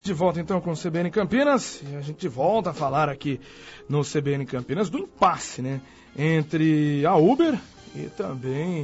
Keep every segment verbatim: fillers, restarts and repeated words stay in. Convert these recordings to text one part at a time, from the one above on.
De volta então com o C B N Campinas, e a gente volta a falar aqui no C B N Campinas do impasse, né, entre a Uber e também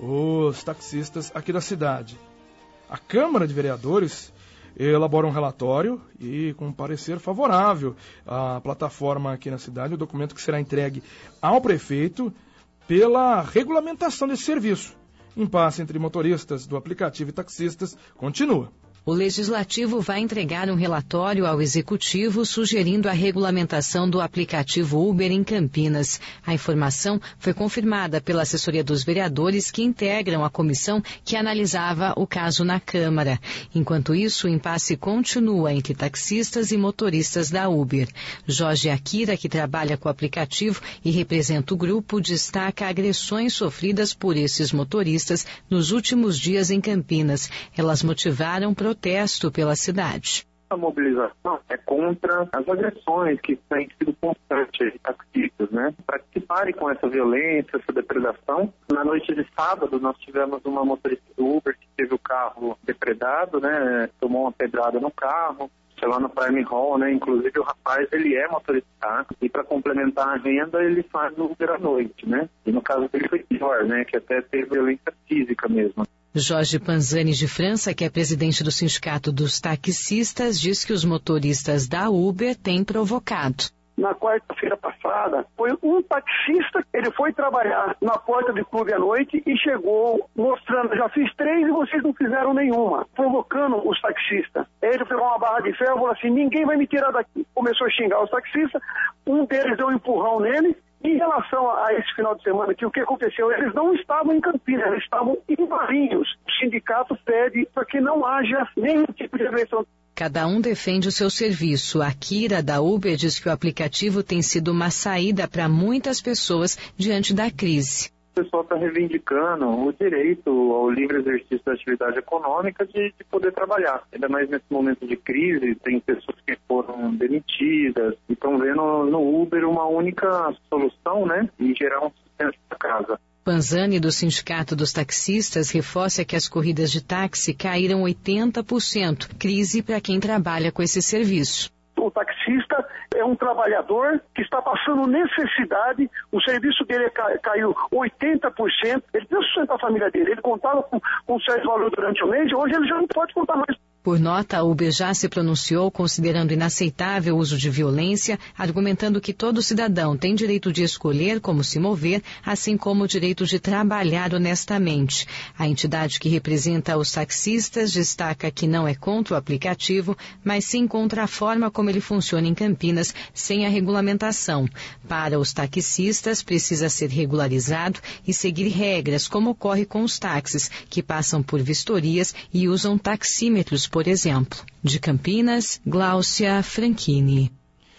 os taxistas aqui da cidade. A Câmara de Vereadores elabora um relatório e com um parecer favorável à plataforma aqui na cidade, o documento que será entregue ao prefeito pela regulamentação desse serviço. Impasse entre motoristas do aplicativo e taxistas continua. O Legislativo vai entregar um relatório ao Executivo sugerindo a regulamentação do aplicativo Uber em Campinas. A informação foi confirmada pela assessoria dos vereadores que integram a comissão que analisava o caso na Câmara. Enquanto isso, o impasse continua entre taxistas e motoristas da Uber. Jorge Akira, que trabalha com o aplicativo e representa o grupo, destaca agressões sofridas por esses motoristas nos últimos dias em Campinas. Elas motivaram protesto pela cidade. A mobilização é contra as agressões que têm sido constantes de taxistas, né? Para que parem com essa violência, essa depredação. Na noite de sábado, nós tivemos uma motorista do Uber que teve o carro depredado, né? Tomou uma pedrada no carro. Lá no Prime Hall, né? Inclusive o rapaz, ele é motorista e para complementar a renda ele faz o Uber à noite, né? E no caso dele foi pior, né? Que até teve violência física mesmo. Jorge Panzani de França, que é presidente do Sindicato dos Taxistas, diz que os motoristas da Uber têm provocado. Na quarta-feira passada, foi um taxista, ele foi trabalhar na porta de clube à noite e chegou mostrando, já fiz três e vocês não fizeram nenhuma, provocando os taxistas. Ele pegou uma barra de ferro e falou assim, ninguém vai me tirar daqui. Começou a xingar os taxistas, um deles deu um empurrão nele. Em relação a esse final de semana, que o que aconteceu? Eles não estavam em Campinas, eles estavam em Valinhos. O sindicato pede para que não haja nenhum tipo de agressão. Cada um defende o seu serviço. A Kira, da Uber, diz que o aplicativo tem sido uma saída para muitas pessoas diante da crise. O pessoal está reivindicando o direito ao livre exercício da atividade econômica de, de poder trabalhar. Ainda mais nesse momento de crise, tem pessoas que foram demitidas e estão vendo no Uber uma única solução, né, em gerar um sustento para casa. Panzani, do Sindicato dos Taxistas, reforça que as corridas de táxi caíram oitenta por cento. Crise para quem trabalha com esse serviço. O taxista é um trabalhador que está passando necessidade, o serviço dele caiu oitenta por cento, ele precisa sustentar a família dele, ele contava com, com um certo valor durante o mês e hoje ele já não pode contar mais. Por nota, a Uber já se pronunciou considerando inaceitável o uso de violência, argumentando que todo cidadão tem direito de escolher como se mover, assim como o direito de trabalhar honestamente. A entidade que representa os taxistas destaca que não é contra o aplicativo, mas sim contra a forma como ele funciona em Campinas, sem a regulamentação. Para os taxistas, precisa ser regularizado e seguir regras, como ocorre com os táxis, que passam por vistorias e usam taxímetros, por exemplo. De Campinas, Gláucia Franchini.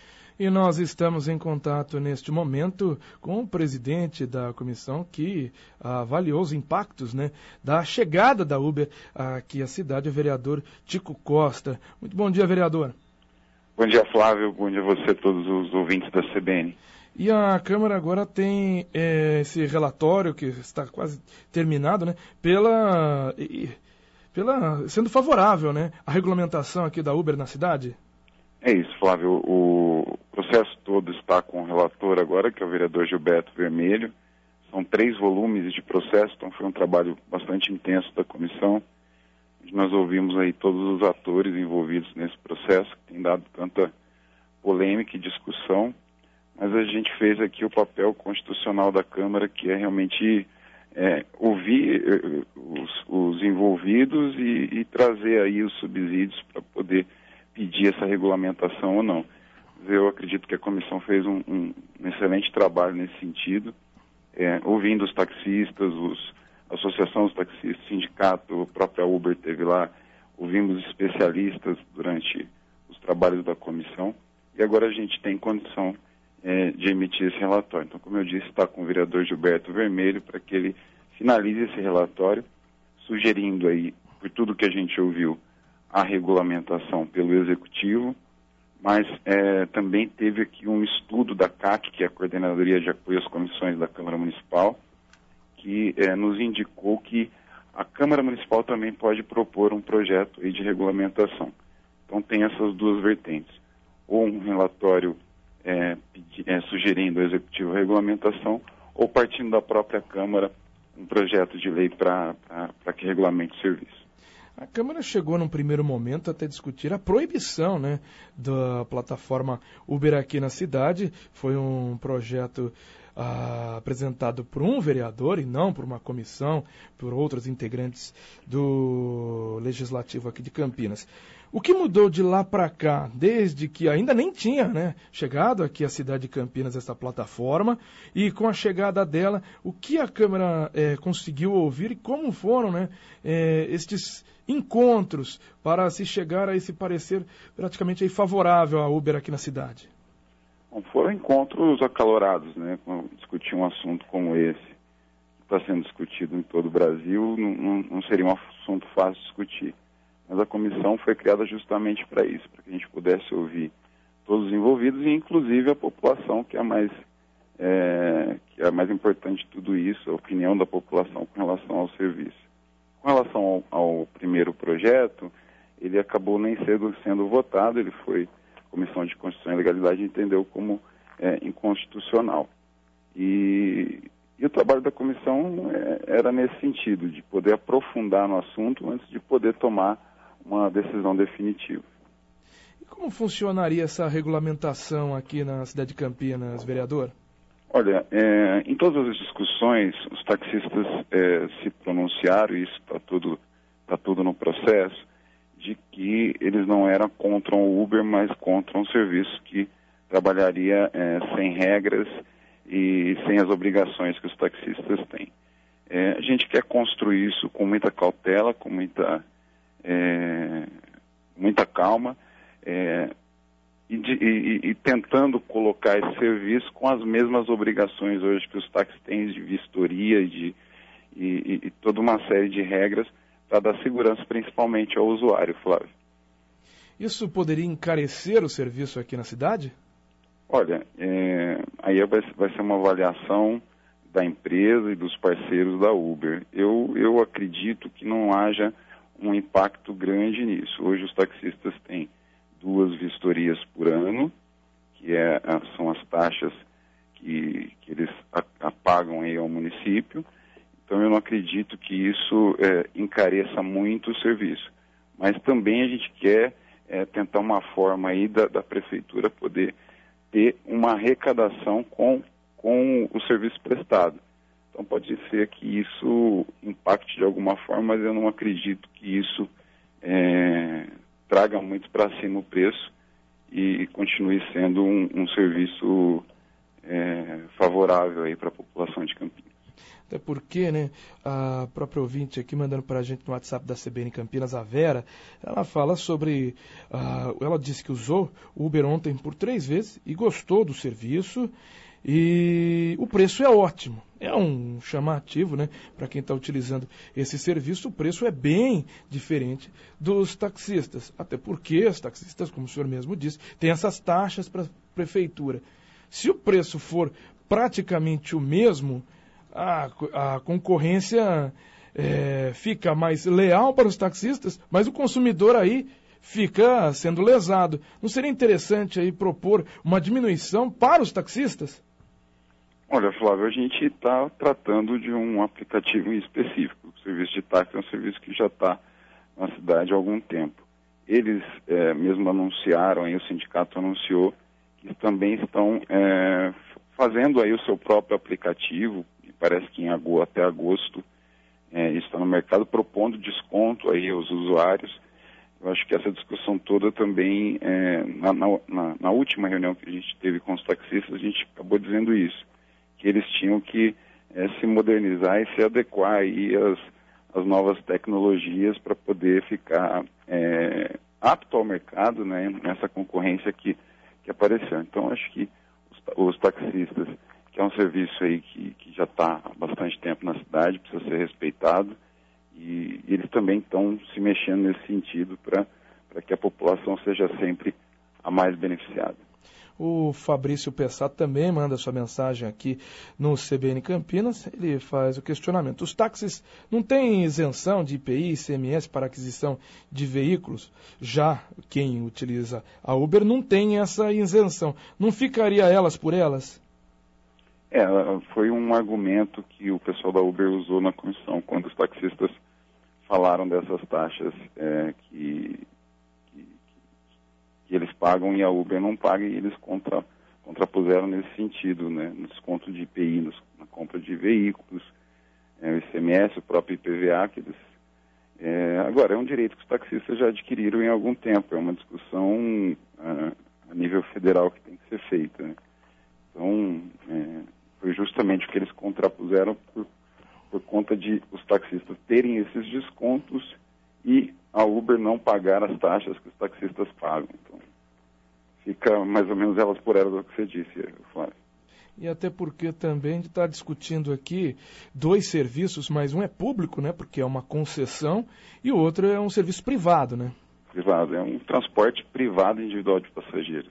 E nós estamos em contato neste momento com o presidente da comissão que avaliou os impactos, né, da chegada da Uber aqui à cidade, o vereador Tico Costa. Muito bom dia, vereador. Bom dia, Flávio. Bom dia a você e todos os ouvintes da C B N. E a Câmara agora tem é, esse relatório que está quase terminado, né, pela... E, Pela, sendo favorável, né, a regulamentação aqui da Uber na cidade? É isso, Flávio. O processo todo está com o relator agora, que é o vereador Gilberto Vermelho. São três volumes de processo, então foi um trabalho bastante intenso da comissão. Nós ouvimos aí todos os atores envolvidos nesse processo, que tem dado tanta polêmica e discussão, mas a gente fez aqui o papel constitucional da Câmara, que é realmente... É, ouvir uh, os, os envolvidos e, e trazer aí os subsídios para poder pedir essa regulamentação ou não. Eu acredito que a comissão fez um, um, um excelente trabalho nesse sentido, é, ouvindo os taxistas, os, a Associação dos Taxistas, o sindicato, a própria Uber teve lá, ouvimos especialistas durante os trabalhos da comissão e agora a gente tem condição É, de emitir esse relatório. Então, como eu disse, está com o vereador Gilberto Vermelho para que ele finalize esse relatório, sugerindo aí, por tudo que a gente ouviu, a regulamentação pelo Executivo, mas é, também teve aqui um estudo da C A C, que é a Coordenadoria de Apoio às Comissões da Câmara Municipal, que é, nos indicou que a Câmara Municipal também pode propor um projeto aí de regulamentação. Então tem essas duas vertentes. Ou um relatório é, pedi, é, sugerindo ao Executivo a regulamentação, ou partindo da própria Câmara um projeto de lei para que regulamente o serviço. A Câmara chegou num primeiro momento até discutir a proibição, né, da plataforma Uber aqui na cidade. Foi um projeto ah, apresentado por um vereador e não por uma comissão, por outros integrantes do Legislativo aqui de Campinas. O que mudou de lá para cá, desde que ainda nem tinha, né, chegado aqui à cidade de Campinas essa plataforma, e com a chegada dela, o que a Câmara eh, conseguiu ouvir e como foram, né, eh, estes encontros para se chegar a esse parecer praticamente aí favorável à Uber aqui na cidade? Bom, foram encontros acalorados, né, discutir um assunto como esse, que está sendo discutido em todo o Brasil, não, não, não seria um assunto fácil de discutir. Mas a comissão foi criada justamente para isso, para que a gente pudesse ouvir todos os envolvidos e inclusive a população, que é a mais, é, que é a mais importante de tudo isso, a opinião da população com relação ao serviço. Com relação ao, ao primeiro projeto, ele acabou nem sendo, sendo votado, ele foi, a Comissão de Constituição e Legalidade entendeu como é, inconstitucional. E, e o trabalho da comissão é, era nesse sentido, de poder aprofundar no assunto antes de poder tomar uma decisão definitiva. E como funcionaria essa regulamentação aqui na cidade de Campinas, vereador? Olha, é, em todas as discussões, os taxistas é, se pronunciaram, e isso está tudo, tá tudo no processo, de que eles não eram contra o Uber, mas contra um serviço que trabalharia é, sem regras e sem as obrigações que os taxistas têm. É, a gente quer construir isso com muita cautela, com muita, é, muita calma, é, E, de, e, e tentando colocar esse serviço com as mesmas obrigações hoje que os táxis têm de vistoria de, e, e, e toda uma série de regras para dar segurança principalmente ao usuário, Flávio. Isso poderia encarecer o serviço aqui na cidade? Olha, é, aí vai, vai ser uma avaliação da empresa e dos parceiros da Uber. Eu, eu acredito que não haja um impacto grande nisso. Hoje os taxistas têm duas vistorias por ano, que é, são as taxas que, que eles apagam aí ao município. Então eu não acredito que isso é, encareça muito o serviço. Mas também a gente quer é, tentar uma forma aí da, da prefeitura poder ter uma arrecadação com, com o serviço prestado. Então pode ser que isso impacte de alguma forma, mas eu não acredito que isso é, traga muito para cima o preço e continue sendo um, um serviço é, favorável aí para a população de Campinas. Até porque, né, a própria ouvinte aqui mandando para a gente no WhatsApp da C B N Campinas, a Vera, ela fala sobre, uh, ela disse que usou o Uber ontem por três vezes e gostou do serviço e o preço é ótimo. É um chamativo, né, para quem está utilizando esse serviço, o preço é bem diferente dos taxistas. Até porque os taxistas, como o senhor mesmo disse, têm essas taxas para a prefeitura. Se o preço for praticamente o mesmo, a, a concorrência é, fica mais leal para os taxistas, mas o consumidor aí fica sendo lesado. Não seria interessante aí propor uma diminuição para os taxistas? Olha, Flávio, a gente está tratando de um aplicativo específico. O serviço de táxi é um serviço que já está na cidade há algum tempo. Eles é, mesmo anunciaram, aí o sindicato anunciou, que também estão é, fazendo aí o seu próprio aplicativo, e parece que em agosto, até agosto é, está no mercado, propondo desconto aí aos usuários. Eu acho que essa discussão toda também, é, na, na, na última reunião que a gente teve com os taxistas, a gente acabou dizendo isso, que eles tinham que é, se modernizar e se adequar aí às, às novas tecnologias para poder ficar é, apto ao mercado, né, nessa concorrência que, que apareceu. Então, acho que os, os taxistas, que é um serviço aí que, que já está há bastante tempo na cidade, precisa ser respeitado, e, e eles também estão se mexendo nesse sentido para que a população seja sempre a mais beneficiada. O Fabrício Pessato também manda sua mensagem aqui no C B N Campinas. Ele faz o questionamento. Os táxis não têm isenção de I P I e I C M S para aquisição de veículos? Já quem utiliza a Uber não tem essa isenção. Não ficaria elas por elas? É, foi um argumento que o pessoal da Uber usou na comissão, quando os taxistas falaram dessas taxas é, que... que eles pagam e a Uber não paga, e eles contra, contrapuseram nesse sentido, né, no desconto de I P I, nos, na compra de veículos, é, o I C M S, o próprio I P V A, que eles... É, agora, é um direito que os taxistas já adquiriram em algum tempo, é uma discussão a, a nível federal que tem que ser feita, né? Então, é, foi justamente o que eles contrapuseram por, por conta de os taxistas terem esses descontos e a Uber não pagar as taxas que os taxistas pagam. Então, fica mais ou menos elas por elas, o que você disse, Flávio. E até porque também a gente está discutindo aqui dois serviços, mas um é público, né, porque é uma concessão, e o outro é um serviço privado, né? Privado, é um transporte privado individual de passageiros.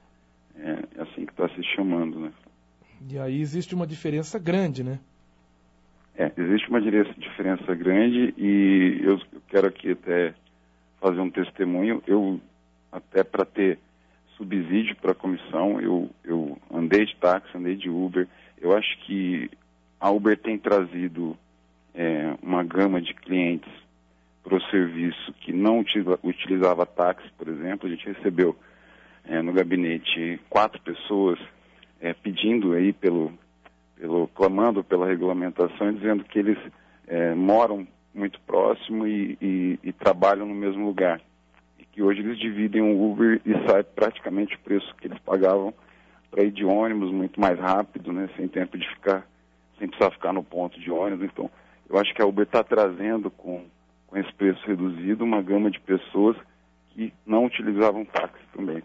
É assim que está se chamando, né? E aí existe uma diferença grande, né? É, existe uma diferença grande, e eu quero aqui até fazer um testemunho. Eu, até para ter subsídio para a comissão, eu, eu andei de táxi, andei de Uber. Eu acho que a Uber tem trazido é, uma gama de clientes para o serviço que não utiliza, utilizava táxi, por exemplo. A gente recebeu é, no gabinete quatro pessoas é, pedindo aí pelo... Pelo, clamando pela regulamentação e dizendo que eles é, moram muito próximo e, e, e trabalham no mesmo lugar. E que hoje eles dividem o Uber e sai praticamente o preço que eles pagavam para ir de ônibus muito mais rápido, né, sem tempo de ficar, sem precisar ficar no ponto de ônibus. Então, eu acho que a Uber está trazendo com, com esse preço reduzido uma gama de pessoas que não utilizavam táxi também.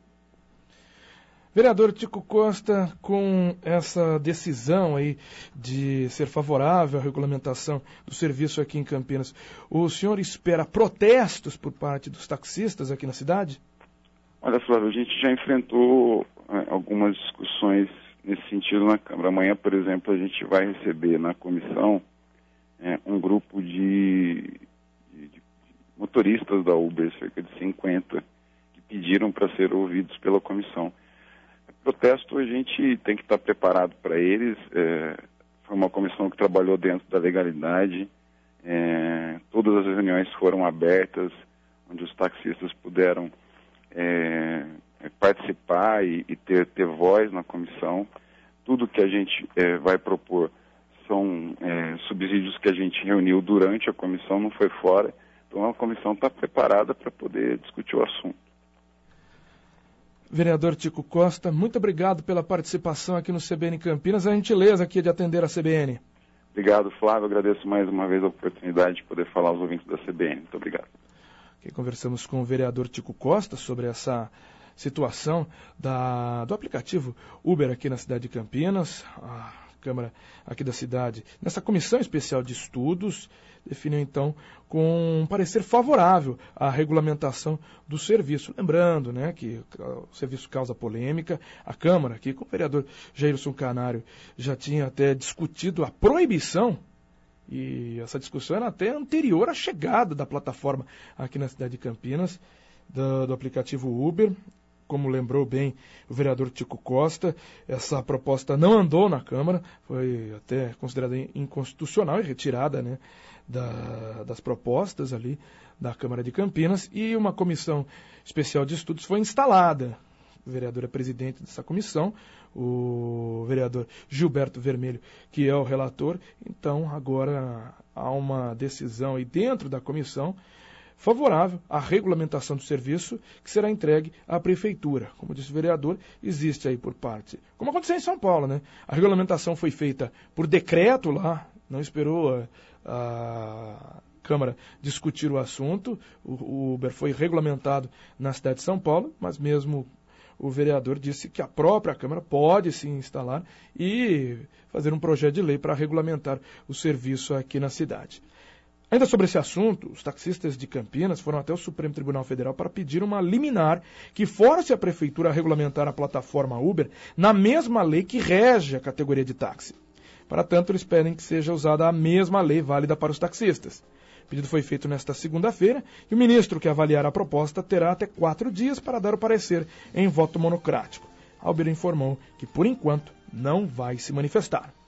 Vereador Tico Costa, com essa decisão aí de ser favorável à regulamentação do serviço aqui em Campinas, o senhor espera protestos por parte dos taxistas aqui na cidade? Olha, Flávio, a gente já enfrentou é, algumas discussões nesse sentido na Câmara. Amanhã, por exemplo, a gente vai receber na comissão é, um grupo de, de, de motoristas da Uber, cerca de cinquenta, que pediram para ser ouvidos pela comissão. Protesto, a gente tem que estar preparado para eles. É, foi uma comissão que trabalhou dentro da legalidade. É, todas as reuniões foram abertas, onde os taxistas puderam é, participar e, e ter, ter voz na comissão. Tudo que a gente é, vai propor são é, subsídios que a gente reuniu durante a comissão, não foi fora. Então a comissão está preparada para poder discutir o assunto. Vereador Tico Costa, muito obrigado pela participação aqui no C B N Campinas, a gentileza aqui de atender a C B N. Obrigado, Flávio. Agradeço mais uma vez a oportunidade de poder falar aos ouvintes da C B N. Muito obrigado. Aqui conversamos com o vereador Tico Costa sobre essa situação da, do aplicativo Uber aqui na cidade de Campinas. A Câmara aqui da cidade, nessa comissão especial de estudos, definiu então com um parecer favorável à regulamentação do serviço. Lembrando, né, que o serviço causa polêmica. A Câmara, aqui com o vereador Jairson Canário, já tinha até discutido a proibição, e essa discussão era até anterior à chegada da plataforma aqui na cidade de Campinas, do, do aplicativo Uber. Como lembrou bem o vereador Tico Costa, essa proposta não andou na Câmara, foi até considerada inconstitucional e retirada, né, da, das propostas ali da Câmara de Campinas, e uma comissão especial de estudos foi instalada. O vereador é presidente dessa comissão, o vereador Gilberto Vermelho, que é o relator. Então agora há uma decisão aí dentro da comissão favorável à regulamentação do serviço, que será entregue à prefeitura. Como disse o vereador, existe aí por parte, como aconteceu em São Paulo, né? A regulamentação foi feita por decreto lá, não esperou a, a Câmara discutir o assunto. O, o Uber foi regulamentado na cidade de São Paulo, mas mesmo o vereador disse que a própria Câmara pode sim instalar e fazer um projeto de lei para regulamentar o serviço aqui na cidade. Ainda sobre esse assunto, os taxistas de Campinas foram até o Supremo Tribunal Federal para pedir uma liminar que force a Prefeitura a regulamentar a plataforma Uber na mesma lei que rege a categoria de táxi. Para tanto, eles pedem que seja usada a mesma lei válida para os taxistas. O pedido foi feito nesta segunda-feira e o ministro que avaliar a proposta terá até quatro dias para dar o parecer em voto monocrático. A Uber informou que, por enquanto, não vai se manifestar.